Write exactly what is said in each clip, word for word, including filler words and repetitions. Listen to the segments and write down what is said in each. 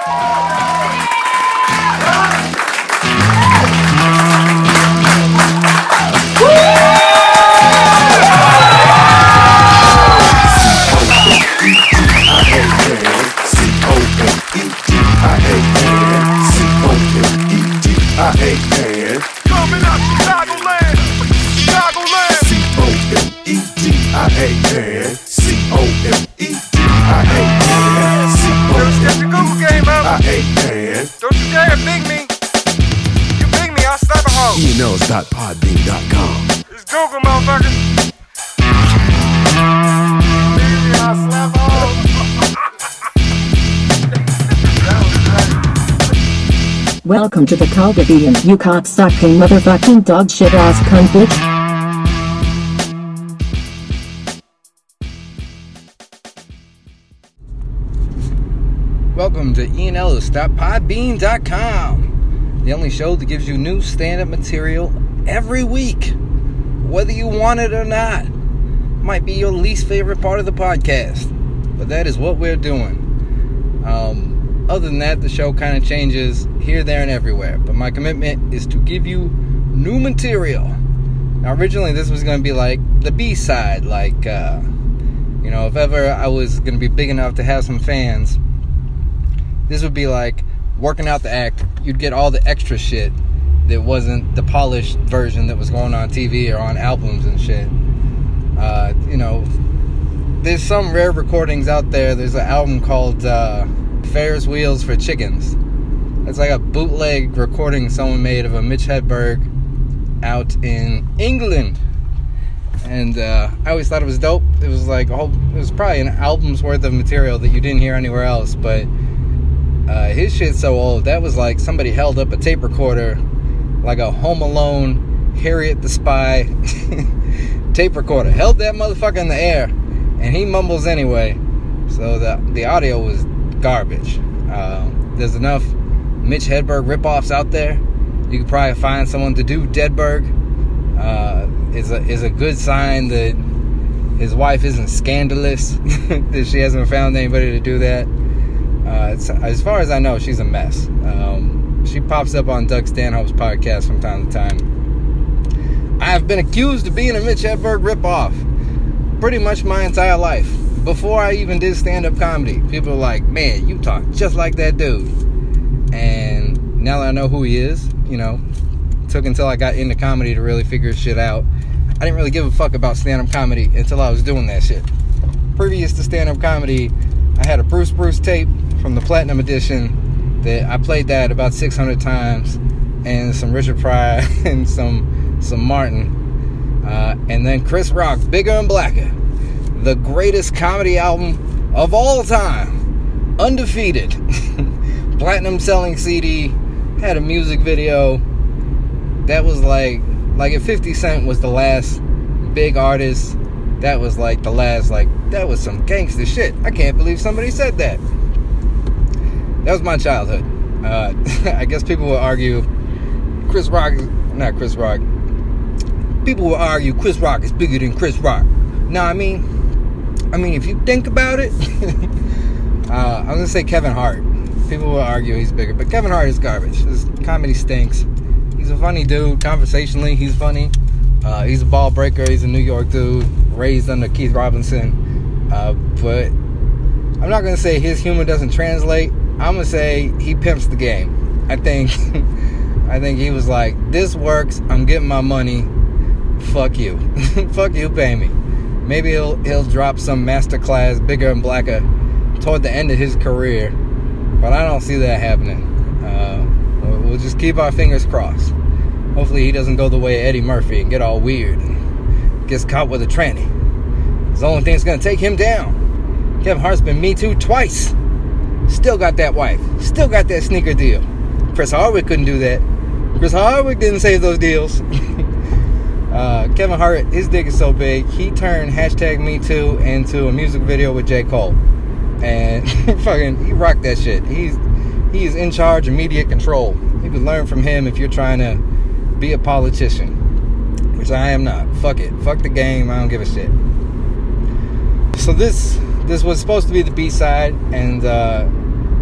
E N Ls dot podbean dot com. It's Google, motherfucker. Welcome to the Calgavian, you cocksucking motherfucking dog shit ass cunt bitch. Welcome to E N Ls dot podbean dot com, the only show that gives you new stand-up material every week, whether you want it or not. Might be your least favorite part of the podcast, but that is what we're doing. Um, other than that, the show kind of changes here, there, and everywhere, but my commitment is to give you new material. Now, originally this was going to be like the B-side, like, uh, you know, if ever I was going to be big enough to have some fans, this would be like working out the act. You'd get all the extra shit that wasn't the polished version that was going on T V or on albums and shit. Uh, you know, there's some rare recordings out there. There's an album called uh, Ferris Wheels for Chickens. It's like a bootleg recording someone made of a Mitch Hedberg out in England. And uh, I always thought it was dope. It was like a whole, it was probably an album's worth of material that you didn't hear anywhere else, but Uh, his shit's so old. That was like somebody held up a tape recorder, like a Home Alone, Harriet the Spy tape recorder. Held that motherfucker in the air, and he mumbles anyway. So the the audio was garbage. Uh, there's enough Mitch Hedberg ripoffs out there. You could probably find someone to do Deadberg. Uh, is a is a good sign that his wife isn't scandalous. That she hasn't found anybody to do that. Uh, it's, as far as I know, she's a mess. Um, she pops up on Doug Stanhope's podcast from time to time. I have been accused of being a Mitch Hedberg ripoff pretty much my entire life. Before I even did stand-up comedy, people were like, man, you talk just like that dude. And now that I know who he is, you know, took until I got into comedy to really figure shit out. I didn't really give a fuck about stand-up comedy until I was doing that shit. Previous to stand-up comedy, I had a Bruce Bruce tape from the Platinum Edition that I played that about six hundred times, and some Richard Pryor and some some Martin, uh, and then Chris Rock, Bigger and Blacker, the greatest comedy album of all time, undefeated, platinum selling C D, had a music video. That was like like if fifty Cent was the last big artist, that was like the last, like, that was some gangster shit. I can't believe somebody said that. That was my childhood. Uh, I guess people will argue Chris Rock, not Chris Rock. People will argue Chris Rock is bigger than Chris Rock. No, I mean, I mean, if you think about it, uh, I'm gonna say Kevin Hart. People will argue he's bigger, but Kevin Hart is garbage. His comedy stinks. He's a funny dude. Conversationally, he's funny. Uh, he's a ball breaker. He's a New York dude, raised under Keith Robinson. Uh, but I'm not gonna say his humor doesn't translate. I'm gonna say he pimps the game. I think, I think he was like, "This works. I'm getting my money. Fuck you, fuck you, pay me." Maybe he'll he'll drop some masterclass, Bigger and Blacker, toward the end of his career, but I don't see that happening. Uh, we'll just keep our fingers crossed. Hopefully he doesn't go the way of Eddie Murphy and get all weird and gets caught with a tranny. It's the only thing that's gonna take him down. Kevin Hart's been Me Too twice. Still got that wife. Still got that sneaker deal. Chris Hardwick couldn't do that. Chris Hardwick didn't save those deals. uh, Kevin Hart, his dick is so big, he turned hashtag Me Too into a music video with J. Cole. And fucking, he rocked that shit. He's he is in charge of media control. You can learn from him if you're trying to be a politician, which I am not. Fuck it. Fuck the game. I don't give a shit. So this this was supposed to be the B-side, and uh,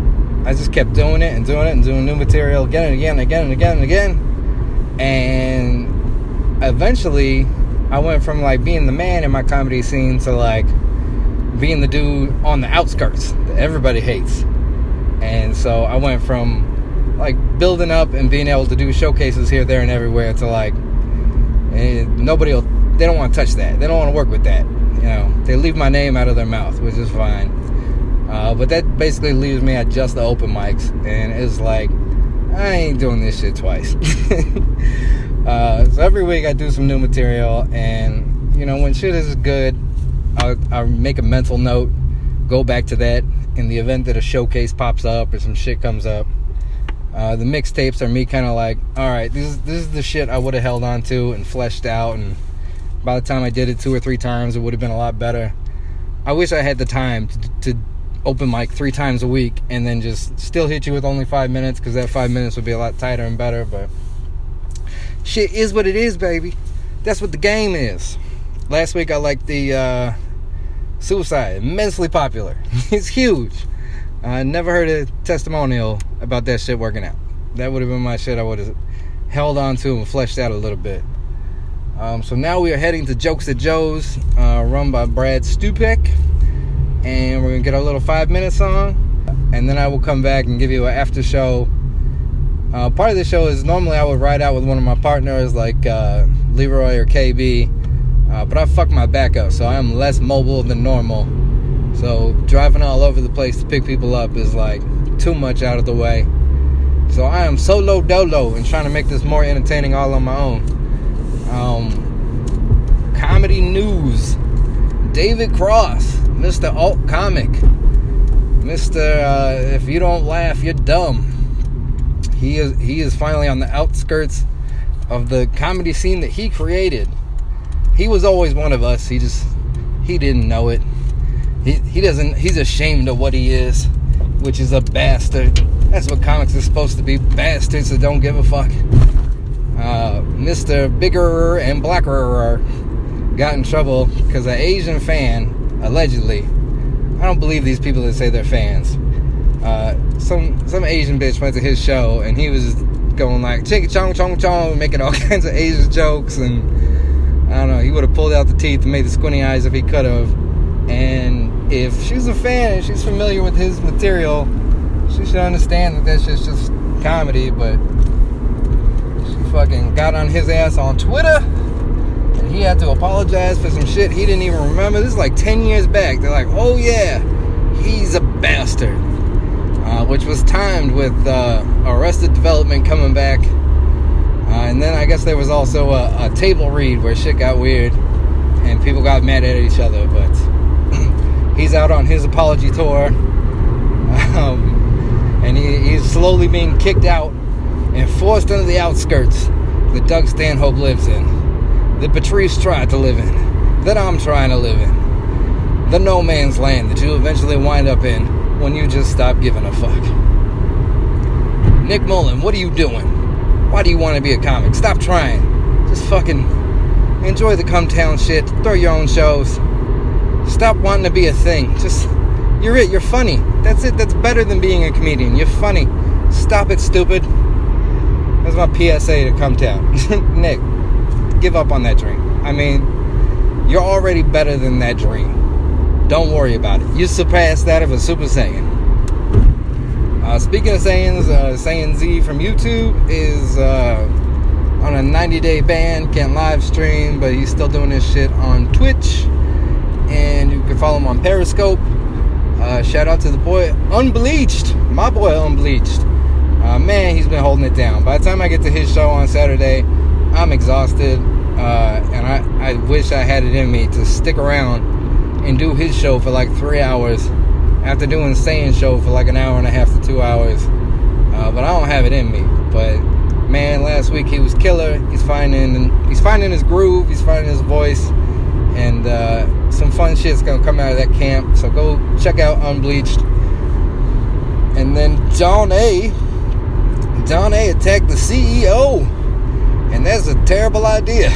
I just kept doing it and doing it and doing new material again and again and again and again and again. And eventually, I went from like being the man in my comedy scene to like being the dude on the outskirts that everybody hates. And so I went from like building up and being able to do showcases here, there, and everywhere to like, and nobody will, they don't want to touch that. They don't want to work with that. You know, they leave my name out of their mouth, which is fine. Uh, but that basically leaves me at just the open mics. And it's like, I ain't doing this shit twice. uh, so every week I do some new material. And, you know, when shit is good, I'll, I'll make a mental note, go back to that in the event that a showcase pops up or some shit comes up. Uh, the mixtapes are me kind of like, all right, this is, this is the shit I would have held on to and fleshed out. And by the time I did it two or three times, it would have been a lot better. I wish I had the time to, to open mic three times a week and then just still hit you with only five minutes, because that five minutes would be a lot tighter and better. But shit is what it is, baby. That's what the game is. Last week I liked the uh, Suicide, immensely popular. It's huge. I never heard a testimonial about that shit working out. That would have been my shit I would have held on to and fleshed out a little bit. Um, so now we are heading to Jokes at Joe's, uh, run by Brad Stupek. And we're going to get our little five-minute song. And then I will come back and give you an after show. Uh, part of the show is normally I would ride out with one of my partners like uh, Leroy or K B. Uh, but I fucked my back up, so I am less mobile than normal. So driving all over the place to pick people up is like too much out of the way. So I am solo dolo and trying to make this more entertaining all on my own. Um, comedy news. David Cross, Mister Alt Comic. Mister Uh, if you don't laugh, you're dumb. He is he is finally on the outskirts of the comedy scene that he created. He was always one of us. He just he didn't know it. He he doesn't. He's ashamed of what he is, which is a bastard. That's what comics are supposed to be, bastards that don't give a fuck. Uh, Mister Bigger and Blacker got in trouble because an Asian fan, allegedly, I don't believe these people that say they're fans. Uh, some some Asian bitch went to his show and he was going like ching chong chong chong, making all kinds of Asian jokes, and I don't know. He would have pulled out the teeth and made the squinty eyes if he could have. And if she's a fan and she's familiar with his material, she should understand that that shit's just comedy. But she fucking got on his ass on Twitter, and he had to apologize for some shit he didn't even remember. This is like ten years back. They're like, oh yeah, he's a bastard. Uh, which was timed with uh, Arrested Development coming back. Uh, and then I guess there was also a, a table read where shit got weird and people got mad at each other. But he's out on his apology tour. Um, and he, he's slowly being kicked out and forced into the outskirts that Doug Stanhope lives in, that Patrice tried to live in, that I'm trying to live in, the no man's land that you eventually wind up in when you just stop giving a fuck. Nick Mullen, what are you doing? Why do you want to be a comic? Stop trying. Just fucking enjoy the come town shit. Throw your own shows. Stop wanting to be a thing. Just, you're it. You're funny. That's it. That's better than being a comedian. You're funny. Stop it, stupid. That's my P S A to come town. Nick, give up on that dream. I mean, you're already better than that dream. Don't worry about it. You surpassed that of a Super Saiyan. Uh, speaking of Saiyans, uh, Saiyan Z from YouTube is uh, on a ninety-day ban. Can't live stream, but he's still doing his shit on Twitch. And you can follow him on Periscope. Uh, shout out to the boy Unbleached. My boy Unbleached. Uh, man, he's been holding it down. By the time I get to his show on Saturday, I'm exhausted. Uh, and I, I wish I had it in me to stick around and do his show for like three hours after doing Saiyan's show for like an hour and a half to two hours. Uh, but I don't have it in me. But man, last week he was killer. He's finding he's finding his groove. He's finding his voice, and uh, some fun shit's gonna come out of that camp. So go check out Unbleached. And then John A. John A. attacked the C E O, and that's a terrible idea.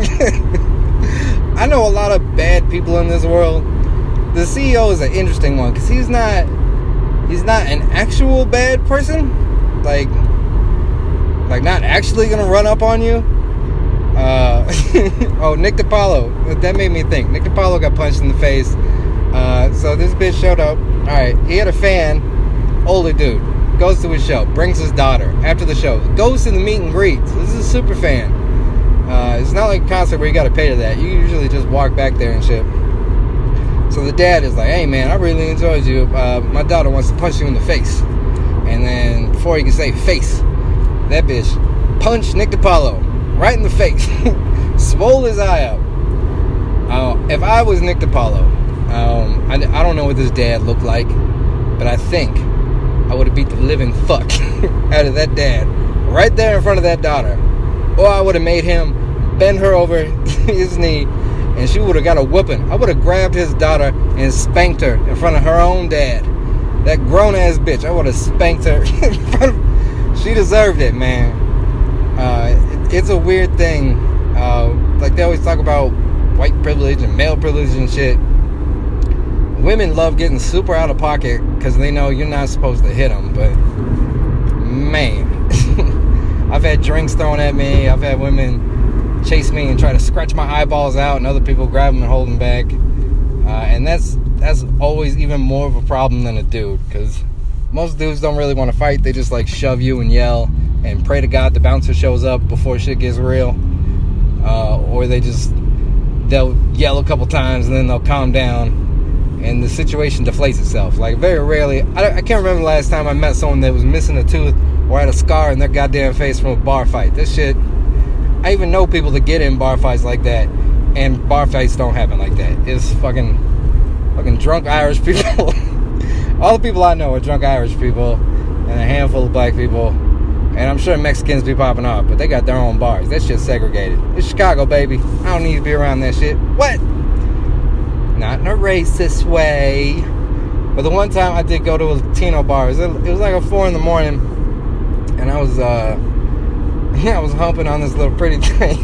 I know a lot of bad people in this world. The C E O is an interesting one because he's not he's not an actual bad person, like, like not actually gonna run up on you. Uh, oh, Nick DiPaolo, that made me think. Nick DiPaolo got punched in the face. Uh, so this bitch showed up. All right, he had a fan, older dude, goes to his show, brings his daughter after the show, goes to the meet and greets. This is a super fan. Uh, it's not like a concert where you got to pay to that. You usually just walk back there and shit. So the dad is like, hey man, I really enjoyed you. Uh, my daughter wants to punch you in the face. And then before he can say face, that bitch punched Nick DiPaolo right in the face. Swole his eye up. Uh, if I was Nick DiPaolo, um, I, I don't know what this dad looked like, but I think I would have beat the living fuck out of that dad right there in front of that daughter. Or I would have made him bend her over his knee, and she would have got a whooping. I would have grabbed his daughter and spanked her in front of her own dad. That grown-ass bitch, I would have spanked her in front of... She deserved it, man. Uh, it, it's a weird thing. Uh, like, they always talk about white privilege and male privilege and shit. Women love getting super out of pocket because they know you're not supposed to hit them, but... Man... I've had drinks thrown at me. I've had women chase me and try to scratch my eyeballs out, and other people grab them and hold them back. Uh, and that's that's always even more of a problem than a dude, because most dudes don't really want to fight. They just like shove you and yell and pray to God the bouncer shows up before shit gets real. Uh, or they just they'll yell a couple times and then they'll calm down, and the situation deflates itself. Like, very rarely, I, I can't remember the last time I met someone that was missing a tooth or had a scar in their goddamn face from a bar fight. This shit, I even know people that get in bar fights like that, and bar fights don't happen like that. It's fucking, fucking drunk Irish people. All the people I know are drunk Irish people, and a handful of black people, and I'm sure Mexicans be popping off, but they got their own bars. That shit's segregated. It's Chicago, baby. I don't need to be around that shit. What? Not in a racist way. But the one time I did go to a Latino bar, it was, it was like a four in the morning, and I was, uh, yeah, I was humping on this little pretty thing.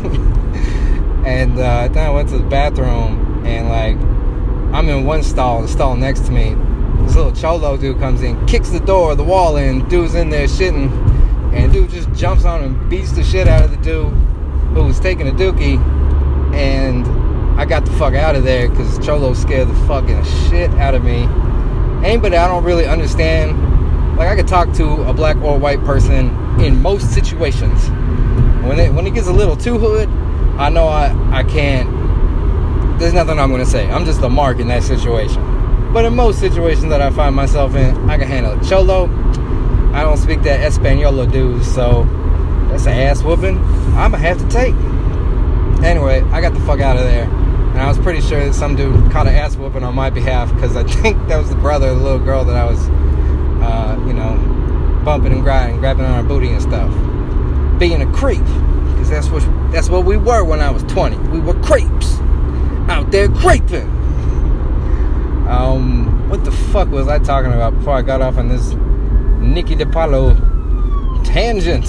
And uh, then I went to the bathroom, and like, I'm in one stall, the stall next to me. This little cholo dude comes in, kicks the door, the wall in, dude's in there shitting, and dude just jumps on him, beats the shit out of the dude who was taking a dookie, and I got the fuck out of there because cholo scared the fucking shit out of me. Anybody I don't really understand. Like, I could talk to a black or white person in most situations. When it when it gets a little too hood, I know I, I can't, there's nothing I'm going to say. I'm just a mark in that situation. But in most situations that I find myself in, I can handle it. Cholo, I don't speak that Espanol dude, so that's an ass whooping I'm going to have to take. Anyway, I got the fuck out of there. And I was pretty sure that some dude caught an ass whooping on my behalf, because I think that was the brother of the little girl that I was, uh, you know, bumping and grinding, grabbing on her booty and stuff. Being a creep, because that's what that's what we were when I was twenty. We were creeps out there creeping. Um, what the fuck was I talking about before I got off on this Nicky DiPaolo tangent?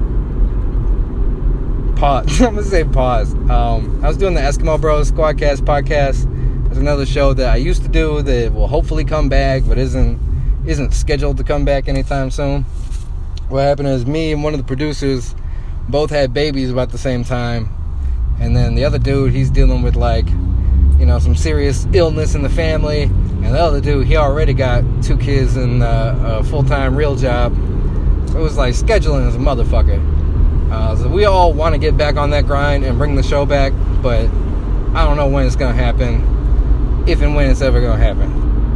Pause. I'm gonna say pause. Um, I was doing the Eskimo Bros Squadcast podcast. There's another show that I used to do that will hopefully come back, but isn't isn't scheduled to come back anytime soon. What happened is, me and one of the producers both had babies about the same time, and then the other dude, he's dealing with, like, you know, some serious illness in the family, and the other dude, he already got two kids and uh, a full-time real job. So it was like scheduling as a motherfucker. Uh, so we all want to get back on that grind and bring the show back, but I don't know when it's gonna happen, if and when it's ever gonna happen.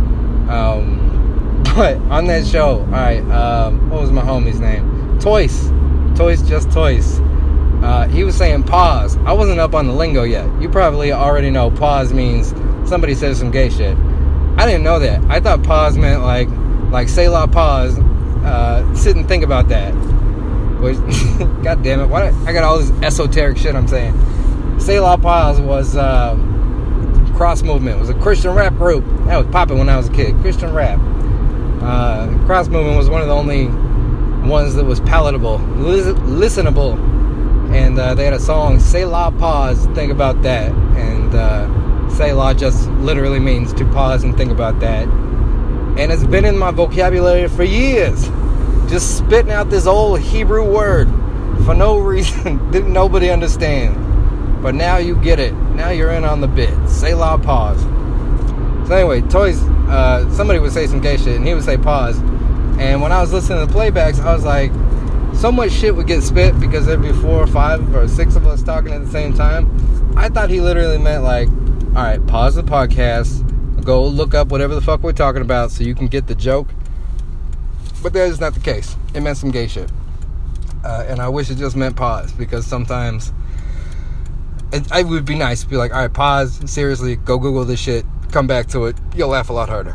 Um, but on that show, all right, um, what was my homie's name? Toys, Toys, just Toys. Uh, he was saying pause. I wasn't up on the lingo yet. You probably already know pause means somebody says some gay shit. I didn't know that. I thought pause meant like, like say la pause, uh, sit and think about that. Which, God damn it, why I got all this esoteric shit I'm saying. Say La Paz was uh, Cross Movement. It was a Christian rap group that was popping when I was a kid. Christian rap. Uh, Cross Movement was one of the only ones that was palatable, lis- listenable, and uh, they had a song, Say La Paz, think about that. And uh, Say La just literally means to pause and think about that. And it's been in my vocabulary for years. Just spitting out this old Hebrew word for no reason. Didn't nobody understand. But now you get it. Now you're in on the bit. Selah, pause. So anyway, Toys, uh, somebody would say some gay shit and he would say pause. And when I was listening to the playbacks, I was like, so much shit would get spit because there'd be four or five or six of us talking at the same time. I thought he literally meant like, all right, pause the podcast, go look up whatever the fuck we're talking about so you can get the joke. But that is not the case. It meant some gay shit. Uh, and I wish it just meant pause, because sometimes it, it would be nice to be like, all right, pause, seriously, go Google this shit, come back to it, you'll laugh a lot harder.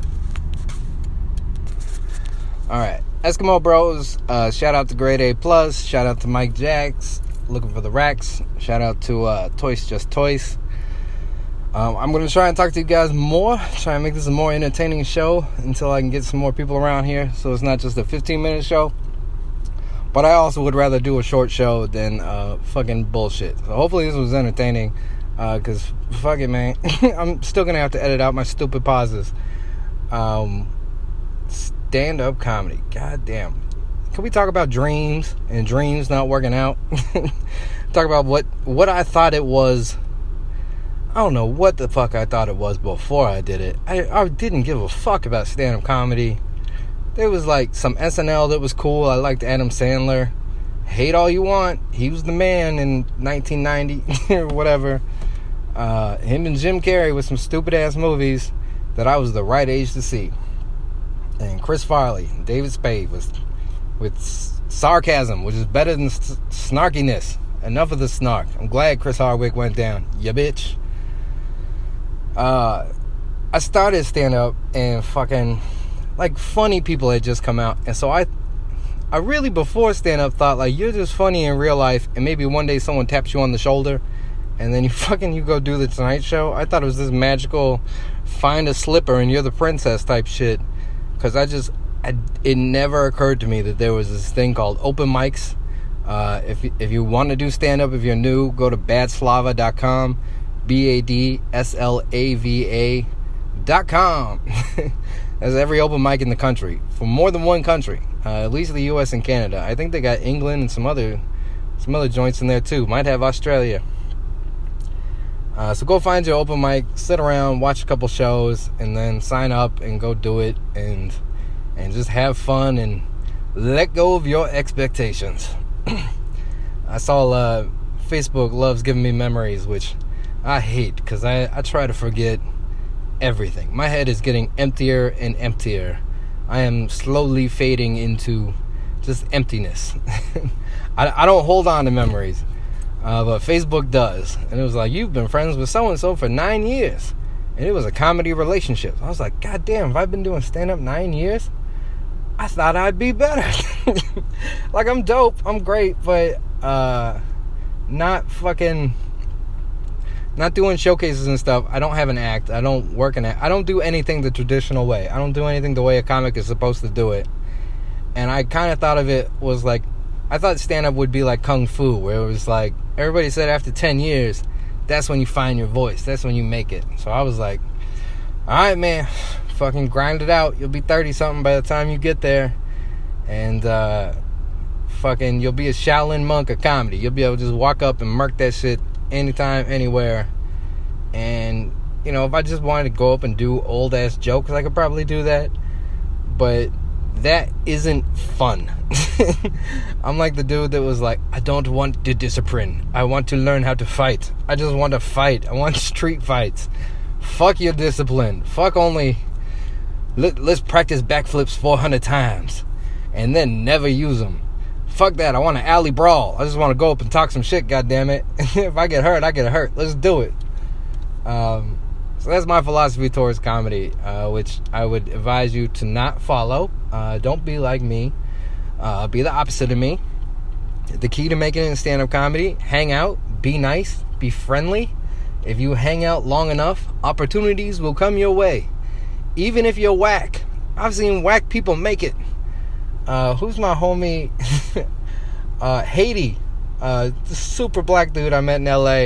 All right, Eskimo Bros, uh, shout out to Grade A Plus, shout out to Mike Jacks, looking for the racks, shout out to uh, Toys Just Toys. Um, I'm going to try and talk to you guys more, try and make this a more entertaining show until I can get some more people around here, so it's not just a fifteen minute show. But I also would rather do a short show than uh, fucking bullshit. So hopefully this was entertaining, because uh, fuck it, man. I'm still going to have to edit out my stupid pauses. Um, stand-up comedy, god damn. Can we talk about dreams and dreams not working out? Talk about what, what I thought it was. I don't know what the fuck I thought it was before I did it. I, I didn't give a fuck about stand-up comedy. There was like some S N L that was cool. I liked Adam Sandler. Hate all you want. He was the man in nineteen ninety or whatever. Uh, him and Jim Carrey with some stupid-ass movies that I was the right age to see. And Chris Farley, David Spade with, with sarcasm, which is better than s- snarkiness. Enough of the snark. I'm glad Chris Hardwick went down. Ya bitch. Uh, I started stand-up and fucking, like, funny people had just come out. And so I, I really, before stand-up, thought, like, you're just funny in real life, and maybe one day someone taps you on the shoulder, and then you fucking, you go do the Tonight Show. I thought it was this magical, find a slipper and you're the princess type shit. Because I just, I, it never occurred to me that there was this thing called open mics. Uh, if, if you want to do stand-up, if you're new, go to bad slava dot com. B A D S L A V A dot com. There's every open mic in the country, for more than one country, uh, at least the U S and Canada. I think they got England and some other some other joints in there too. Might have Australia. Uh, so go find your open mic, sit around, watch a couple shows, and then sign up and go do it, and and just have fun and let go of your expectations. I saw uh, Facebook loves giving me memories, which I hate, because I, I try to forget everything. My head is getting emptier and emptier. I am slowly fading into just emptiness. I, I don't hold on to memories, uh, but Facebook does. And it was like, you've been friends with so-and-so for nine years. And it was a comedy relationship. I was like, God damn, have I been doing stand-up nine years? I thought I'd be better. Like, I'm dope, I'm great, but uh, not fucking... Not doing showcases and stuff. I don't have an act. I don't work an act. I don't do anything the traditional way. I don't do anything the way a comic is supposed to do it. And I kind of thought of it was like, I thought stand-up would be like Kung Fu, where it was like, everybody said after ten years, that's when you find your voice. That's when you make it. So I was like, all right, man, fucking grind it out. You'll be thirty-something by the time you get there. And, uh, fucking, you'll be a Shaolin monk of comedy. You'll be able to just walk up and murk that shit anytime, anywhere. And, you know, if I just wanted to go up and do old ass jokes, I could probably do that. But that isn't fun. I'm like the dude that was like, I don't want the discipline. I want to learn how to fight. I just want to fight. I want street fights. Fuck your discipline. Fuck only, let, let's practice backflips four hundred times and then never use them. Fuck that. I want an alley brawl. I just want to go up and talk some shit, goddammit. If I get hurt, I get hurt. Let's do it. Um, so that's my philosophy towards comedy, uh, which I would advise you to not follow. Uh, don't be like me. Uh, be the opposite of me. The key to making it in stand-up comedy, hang out, be nice, be friendly. If you hang out long enough, opportunities will come your way. Even if you're whack. I've seen whack people make it. Uh, who's my homie? uh, Haiti. Uh, the super black dude I met in L A.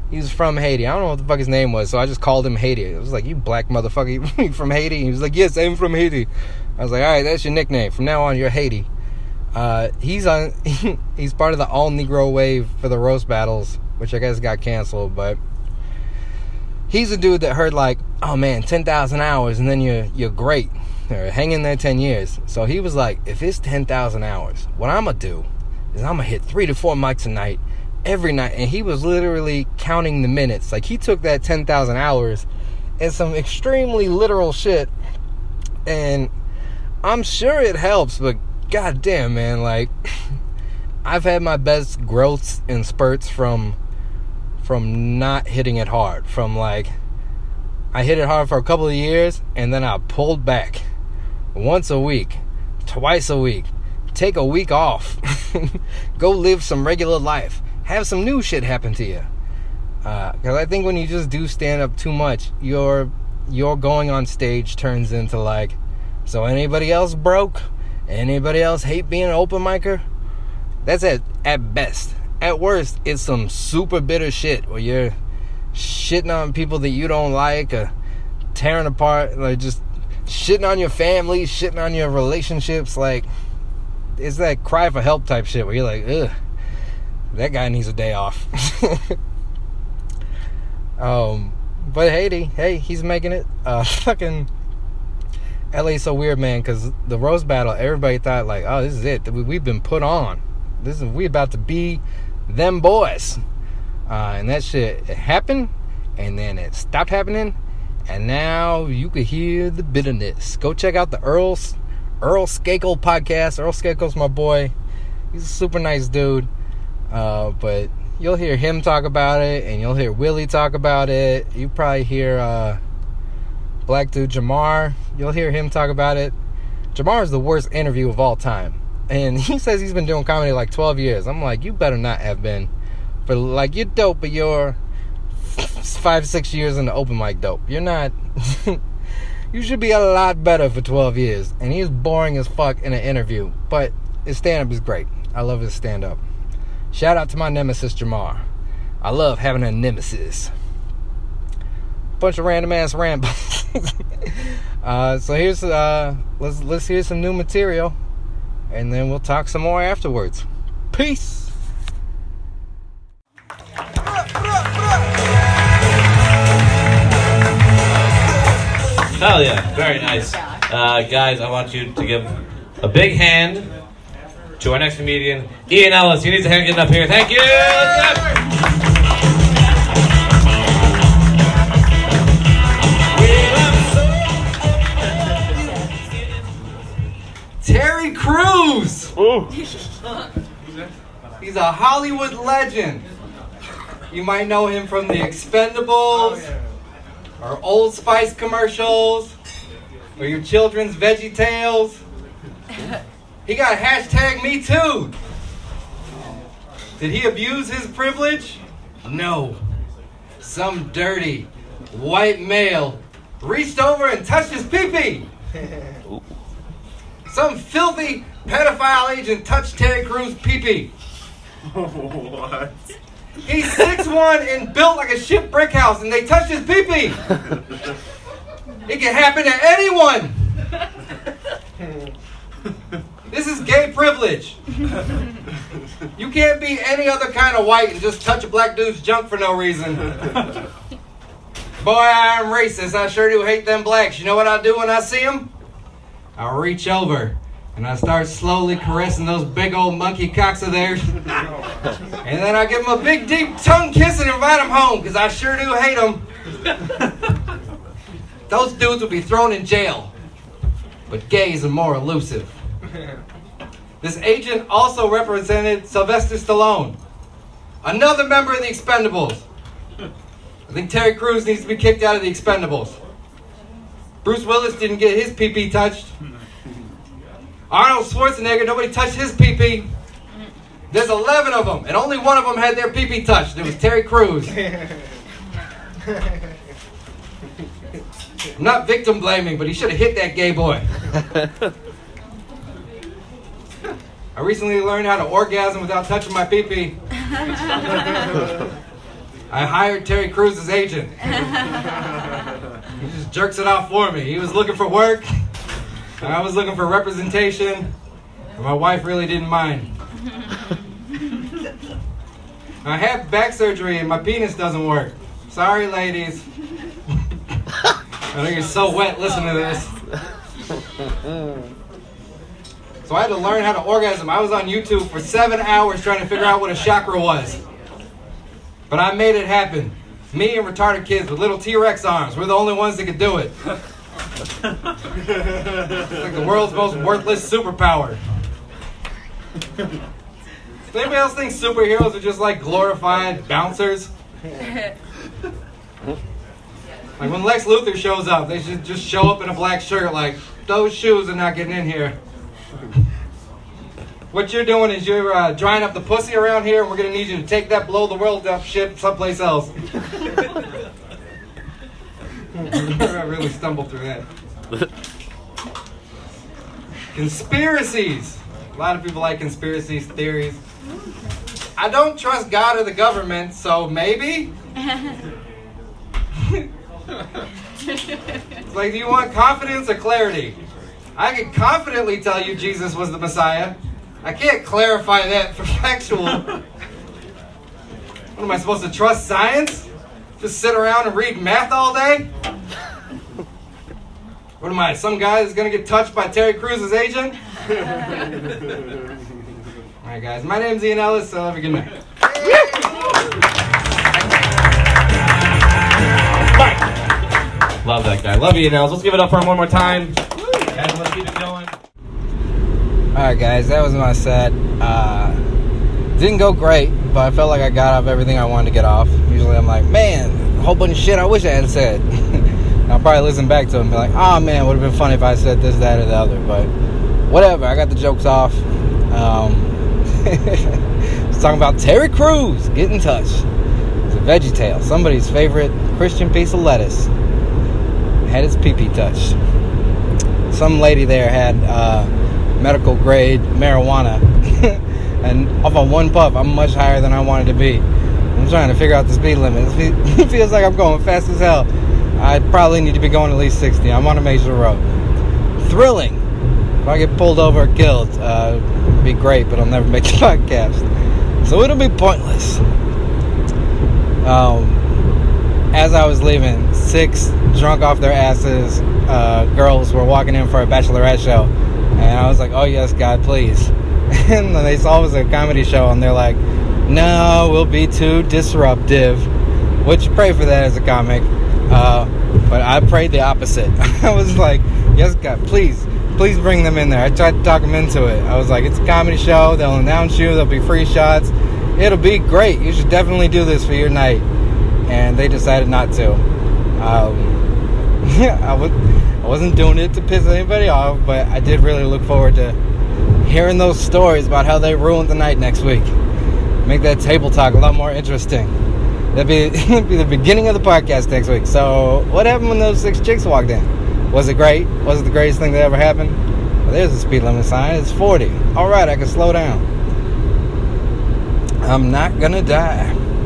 He was from Haiti. I don't know what the fuck his name was, so I just called him Haiti. I was like, you black motherfucker, you from Haiti? He was like, yes, I'm from Haiti. I was like, all right, that's your nickname. From now on, you're Haiti. Uh, he's on. He's part of the all-Negro wave for the roast battles, which I guess got canceled, but he's a dude that heard like, oh man, ten thousand hours, and then you're, you're great. Or hang in there ten years. So he was like, if it's ten thousand hours, what I'm going to do is I'm going to hit three to four mics a night, every night. And he was literally counting the minutes. Like, he took that ten thousand hours and some extremely literal shit. And I'm sure it helps, but goddamn, man, like, I've had my best growths and spurts from from not hitting it hard. From, like, I hit it hard for a couple of years, and then I pulled back. Once a week, twice a week, take a week off, go live some regular life, have some new shit happen to you. Because uh, I think when you just do stand up too much, your your going on stage turns into like, so anybody else broke? Anybody else hate being an open micer? That's at at best. At worst, it's some super bitter shit where you're shitting on people that you don't like, or tearing apart, like just shitting on your family, shitting on your relationships. Like, it's that cry for help type shit where you're like, ugh, that guy needs a day off. um, but Haiti, hey, he's making it. Uh, fucking L A's so weird, man, because the roast battle, everybody thought like, oh, this is it. We've been put on. This is we about to be them boys. Uh, and that shit, it happened, and then it stopped happening, and now you could hear the bitterness. Go check out the Earl's, Earl Skakel podcast. Earl Skakel's my boy. He's a super nice dude. Uh, but you'll hear him talk about it, and you'll hear Willie talk about it. You probably hear uh, black dude Jamar. You'll hear him talk about it. Jamar is the worst interview of all time. And he says he's been doing comedy like twelve years. I'm like, you better not have been. But like, you're dope, but you're five, six years into open mic dope. You're not. You should be a lot better for twelve years. And he's boring as fuck in an interview. But his stand-up is great. I love his stand-up. Shout out to my nemesis, Jamar. I love having a nemesis. Bunch of random-ass rambles. uh, so here's, uh, let's, let's hear some new material. And then we'll talk some more afterwards. Peace! Hell yeah, very nice. Uh, guys, I want you to give a big hand to our next comedian, Ian Ellis. He needs a hand getting up here. Thank you! Terry Crews! He's a Hollywood legend. You might know him from The Expendables, or Old Spice commercials, or your children's Veggie Tales. He got hashtag Me Too. Did he abuse his privilege? No. Some dirty white male reached over and touched his pee-pee. Some filthy pedophile agent touched Terry Crews' pee-pee. What? He's six one and built like a ship brick house, and they touched his pee-pee. It can happen to anyone. This is gay privilege. You can't be any other kind of white and just touch a black dude's junk for no reason. Boy, I'm racist. I sure do hate them blacks. You know what I do when I see them? I reach over and I start slowly caressing those big old monkey cocks of theirs. And then I give them a big deep tongue kiss and invite them home, because I sure do hate them. Those dudes will be thrown in jail. But gays are more elusive. This agent also represented Sylvester Stallone, another member of the Expendables. I think Terry Crews needs to be kicked out of the Expendables. Bruce Willis didn't get his pee-pee touched. Arnold Schwarzenegger, nobody touched his pee-pee. There's eleven of them, and only one of them had their pee-pee touched. It was Terry Crews. I'm not victim blaming, but he should have hit that gay boy. I recently learned how to orgasm without touching my pee-pee. I hired Terry Crews' agent. He just jerks it off for me. He was looking for work, and I was looking for representation, and my wife really didn't mind. I had back surgery and my penis doesn't work. Sorry, ladies. I know you're so wet listening to this. So I had to learn how to orgasm. I was on YouTube for seven hours trying to figure out what a chakra was. But I made it happen. Me and retarded kids with little T-Rex arms. We're the only ones that could do it. It's like the world's most worthless superpower. Does anybody else think superheroes are just like glorified bouncers? Like when Lex Luthor shows up, they should just show up in a black shirt like, those shoes are not getting in here. What you're doing is you're uh, drying up the pussy around here, and we're going to need you to take that blow the world up shit someplace else. I really stumbled through that. Conspiracies. A lot of people like conspiracy theories. I don't trust God or the government, so maybe? It's like, do you want confidence or clarity? I can confidently tell you Jesus was the Messiah. I can't clarify that for factual. What am I supposed to trust science? Just sit around and read math all day? What am I, some guy that's going to get touched by Terry Crews' agent? Alright guys, my name's Ian Ellis, so have a good night. Love that guy. Love you, Nels. Let's give it up for him one more time. Guys, let's keep it going. Alright guys, that was my set. Uh, didn't go great, but I felt like I got off everything I wanted to get off. Usually I'm like, man, a whole bunch of shit I wish I had said. I'll probably listen back to it and be like, oh man, would have been funny if I said this, that, or the other. But whatever, I got the jokes off. Um, I was talking about Terry Crews. Get in touch. It's a VeggieTale, somebody's favorite Christian piece of lettuce. Had his pee-pee touched. Some lady there had uh, medical grade marijuana. And off on one puff, I'm much higher than I wanted to be. I'm trying to figure out the speed limit. It feels like I'm going fast as hell. I probably need to be going at least sixty. I'm on a major road. Thrilling. If I get pulled over or killed, uh, it'd be great, but I'll never make the podcast. So it'll be pointless. Um, as I was leaving, six drunk off their asses uh, girls were walking in for a bachelorette show. And I was like, oh yes, God, please. And then they saw it was a comedy show, and they're like, no, we'll be too disruptive. Which, pray for that as a comic. Uh, but I prayed the opposite. I was like, yes, God, please, please bring them in there. I tried to talk them into it. I was like, it's a comedy show. They'll announce you. There'll be free shots. It'll be great. You should definitely do this for your night. And they decided not to. Um, I, was, I wasn't doing it to piss anybody off, but I did really look forward to hearing those stories about how they ruined the night next week. Make that table talk a lot more interesting. That'd be, that'd be the beginning of the podcast next week. So, what happened when those six chicks walked in? Was it great? Was it the greatest thing that ever happened? Well, there's a speed limit sign. It's forty. Alright, I can slow down. I'm not gonna die.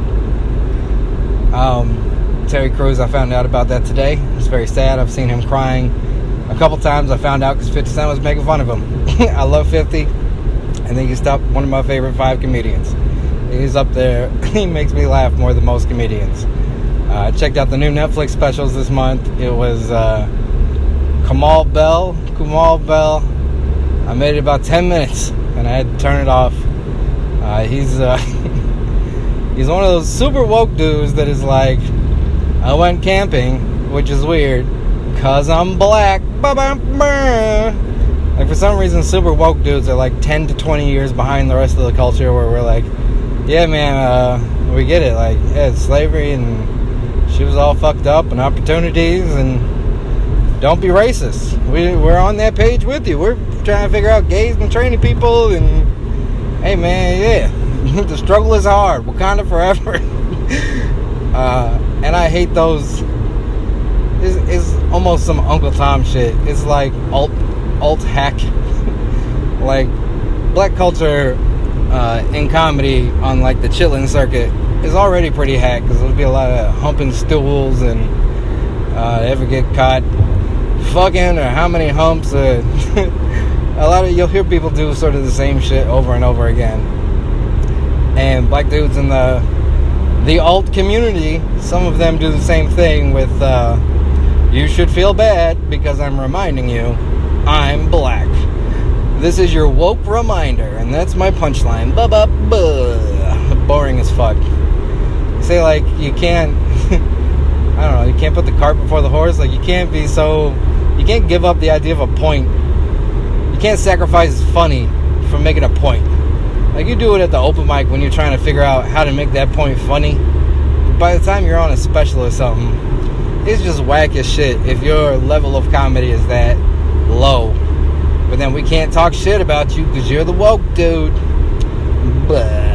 Um, Terry Crews, I found out about that today. It's very sad. I've seen him crying a couple times. I found out because fifty Cent was making fun of him. I love fifty. I think he's top one of my favorite five comedians. He's up there. He makes me laugh more than most comedians. I uh, checked out the new Netflix specials this month. It was uh, Kamal Bell. Kamal Bell. I made it about ten minutes, and I had to turn it off. Uh, he's uh, he's one of those super woke dudes that is like, I went camping, which is weird, cause I'm black. Ba-ba-ba. Like, for some reason, super woke dudes are like ten to twenty years behind the rest of the culture, where we're like, yeah, man, uh, we get it. Like, yeah, it's slavery, and she was all fucked up, and opportunities, and don't be racist. We, we're on that page with you. We're trying to figure out gays and tranny people, and hey, man, yeah, the struggle is hard. Wakanda forever. uh, and I hate those. It's, it's almost some Uncle Tom shit. It's like alt, alt hack. Like, black culture uh, in comedy on like the Chitlin circuit is already pretty hacked because there'll be a lot of humping stools and uh, ever get caught fucking or how many humps. Uh, a lot of you'll hear people do sort of the same shit over and over again. And black dudes in the the alt community, some of them do the same thing with uh, you should feel bad because I'm reminding you I'm black. This is your woke reminder, and that's my punchline. Buh, buh, buh. Boring as fuck. Say like you can't I don't know, you can't put the cart before the horse. Like you can't be so you can't give up the idea of a point. You can't sacrifice funny for making a point. Like you do it at the open mic when you're trying to figure out how to make that point funny. But by the time you're on a special or something, it's just whack as shit if your level of comedy is that low. But then we can't talk shit about you because you're the woke dude. Blah.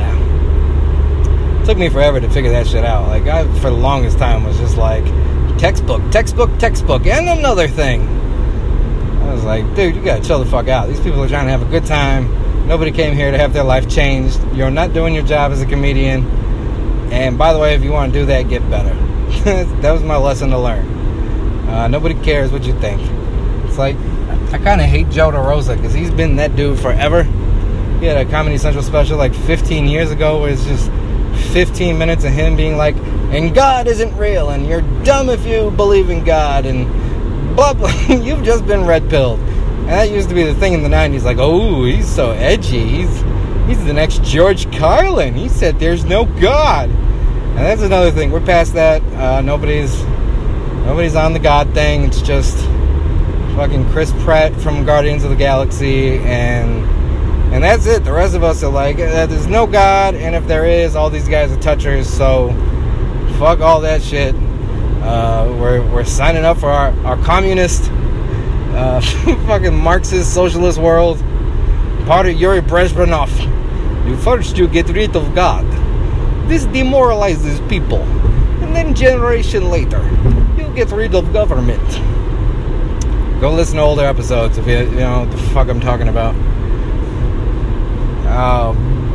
Took me forever to figure that shit out. Like I, for the longest time, was just like textbook, textbook, textbook, and another thing. I was like, dude, you gotta chill the fuck out. These people are trying to have a good time. Nobody came here to have their life changed. You're not doing your job as a comedian. And by the way, if you want to do that, get better. That was my lesson to learn. Uh, nobody cares what you think. It's like I kind of hate Joe DeRosa because he's been that dude forever. He had a Comedy Central special like fifteen years ago where it's just fifteen minutes of him being like, and God isn't real, and you're dumb if you believe in God, and blah blah. You've just been red-pilled. And that used to be the thing in the nineties, like, oh, he's so edgy. He's he's the next George Carlin. He said there's no God. And that's another thing. We're past that. Uh, nobody's nobody's on the God thing. It's just fucking Chris Pratt from Guardians of the Galaxy, and and that's it. The rest of us are like, uh, there's no God, and if there is, all these guys are touchers, so fuck all that shit. Uh, we're we're signing up for our, our communist, uh, fucking Marxist socialist world. Part of Yuri Brezhnev. You first you get rid of God. This demoralizes people, and then generation later, you get rid of government. Go listen to older episodes if you, you know what the fuck I'm talking about. Uh,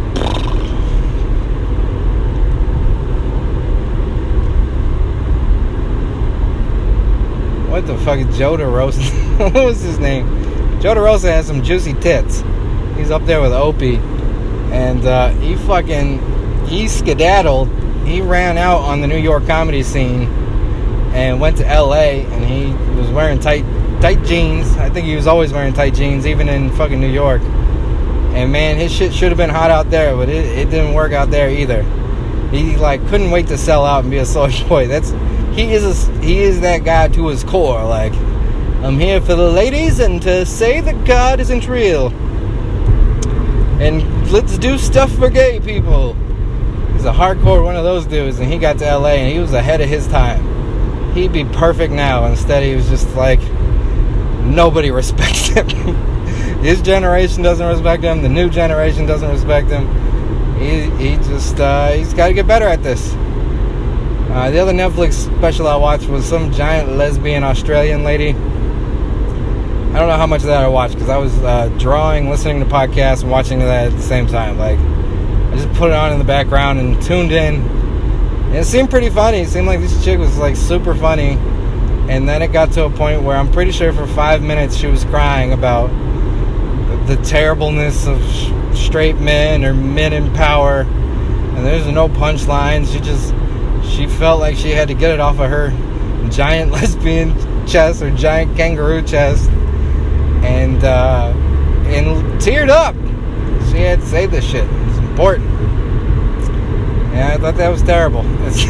what the fuck is Joe DeRosa? What was his name? Joe DeRosa has some juicy tits. He's up there with Opie. And uh, he fucking, he skedaddled. He ran out on the New York comedy scene and went to L A, and he was wearing tight tight jeans. I think he was always wearing tight jeans, even in fucking New York. And man, his shit should have been hot out there, but it, it didn't work out there either. He like couldn't wait to sell out and be a soulja boy. That's he is a, he is that guy to his core. Like, I'm here for the ladies and to say that God isn't real. And let's do stuff for gay people. He's a hardcore one of those dudes, and he got to L A and he was ahead of his time. He'd be perfect now. Instead, he was just like, nobody respects him. His generation doesn't respect him. The new generation doesn't respect him. He he just, uh, he's got to get better at this. Uh, the other Netflix special I watched was some giant lesbian Australian lady. I don't know how much of that I watched because I was uh, drawing, listening to podcasts, and watching that at the same time. Like, I just put it on in the background and tuned in. And it seemed pretty funny. It seemed like this chick was like super funny. And then it got to a point where I'm pretty sure for five minutes she was crying about the terribleness of sh- straight men or men in power, and there's no punchlines. She just she felt like she had to get it off of her giant lesbian chest or giant kangaroo chest, and uh, and teared up. She had to say this shit. It's important. Yeah, I thought that was terrible. It's,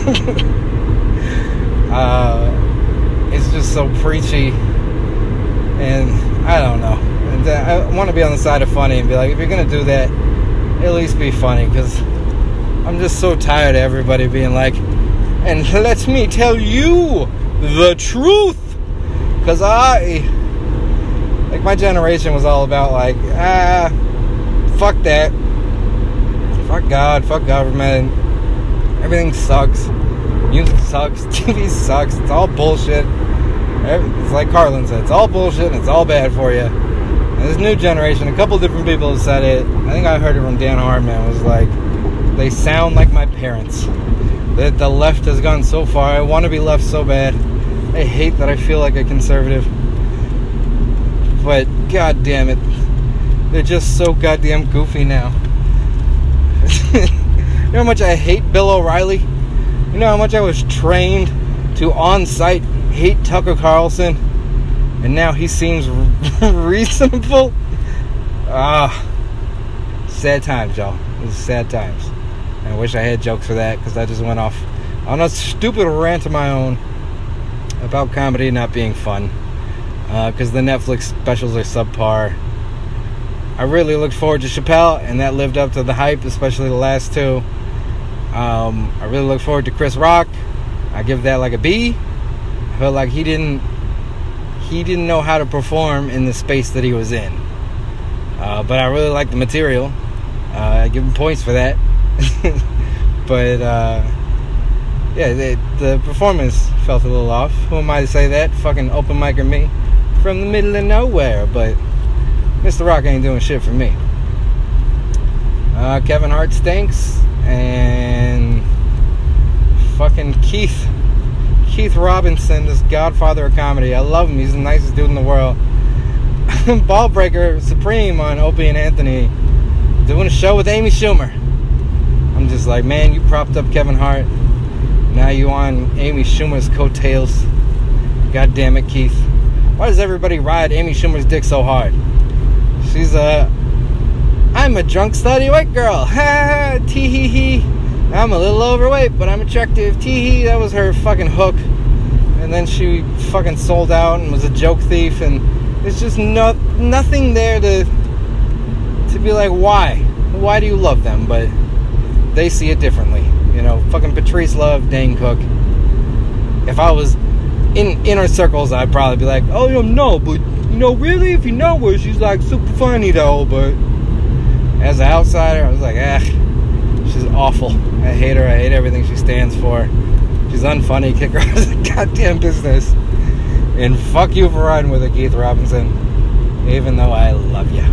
uh, it's just so preachy, and I don't know. And uh, I want to be on the side of funny and be like, if you're going to do that, at least be funny, because I'm just so tired of everybody being like, and let me tell you the truth, because I, like, my generation was all about, like, ah, fuck that, fuck God, fuck government, everything sucks, music sucks, T V sucks, it's all bullshit. It's like Carlin said, it's all bullshit and it's all bad for you. And this new generation, a couple different people have said it. I think I heard it from Dan Harmon. It was like, they sound like my parents. that the left has gone so far. I want to be left so bad. I hate that I feel like a conservative. But god damn it, they're just so goddamn goofy now. You know how much I hate Bill O'Reilly? You know how much I was trained to on-site hate Tucker Carlson? And now he seems reasonable? Ah, sad times, y'all. It was sad times. I wish I had jokes for that, because I just went off on a stupid rant of my own about comedy not being fun. Because uh, the Netflix specials are subpar. I really looked forward to Chappelle, and that lived up to the hype, especially the last two. Um, I really look forward to Chris Rock. I give that like a B. I felt like he didn't he didn't know how to perform in the space that he was in. Uh, but I really like the material. Uh, I give him points for that. But uh, yeah, the, the performance felt a little off. Who am I to say that? Fucking open mic or me from the middle of nowhere. But Mister Rock ain't doing shit for me. Uh, Kevin Hart stinks. And fucking Keith Keith Robinson, this godfather of comedy. I love him. He's the nicest dude in the world. Ballbreaker Supreme on Opie and Anthony doing a show with Amy Schumer. I'm just like, man, you propped up Kevin Hart. Now you on Amy Schumer's coattails. God damn it, Keith. Why does everybody ride Amy Schumer's dick so hard? She's a... I'm a drunk, slutty white girl. Ha ha, tee hee hee. I'm a little overweight, but I'm attractive. Tee hee. That was her fucking hook. And then she fucking sold out and was a joke thief. And there's just no, nothing there to to be like, why? Why do you love them? But they see it differently. You know, fucking Patrice loved Dane Cook. If I was in inner circles, I'd probably be like, oh, you know, but, you know, really, if you know her, she's like super funny though, but as an outsider, I was like, ah, she's awful. I hate her. I hate everything she stands for. She's unfunny. Kick her out of the goddamn business. And fuck you for riding with her, Keith Robinson. Even though I love you.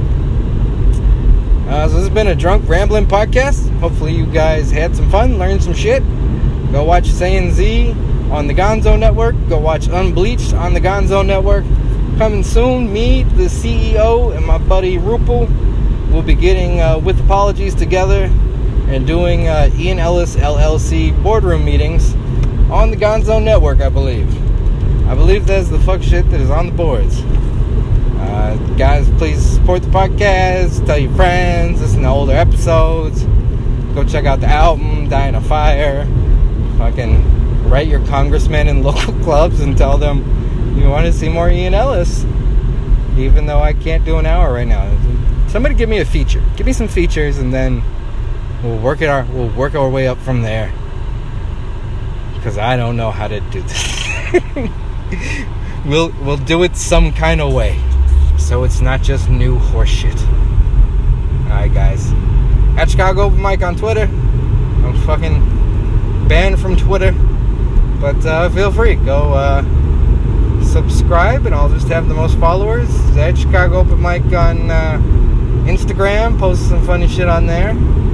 Uh, so this has been a drunk rambling podcast. Hopefully you guys had some fun, learned some shit. Go watch Saiyan Z on the Gonzo Network. Go watch Unbleached on the Gonzo Network. Coming soon, me, the C E O, and my buddy Rupal we'll be getting uh, with apologies together and doing uh, Ian Ellis L L C boardroom meetings on the Gonzo Network, I believe. I believe that's the fuck shit that is on the boards. Uh, guys, please support the podcast. Tell your friends. Listen to older episodes. Go check out the album, Die in a Fire. Fucking write your congressmen in local clubs and tell them you want to see more Ian Ellis. Even though I can't do an hour right now. Somebody give me a feature. Give me some features, and then we'll work it our we'll work our way up from there. Because I don't know how to do this. we'll we'll do it some kind of way, so it's not just new horse shit. All right, guys. At Chicago Open Mic on Twitter. I'm fucking banned from Twitter, but uh, feel free. Go uh, subscribe, and I'll just have the most followers. At Chicago Open Mic on Uh, Instagram, post some funny shit on there.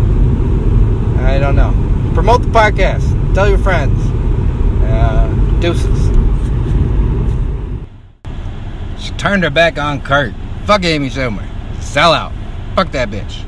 I don't know. Promote the podcast. Tell your friends. Uh, deuces. She turned her back on Kurt. Fuck Amy Schumer. Sell out. Fuck that bitch.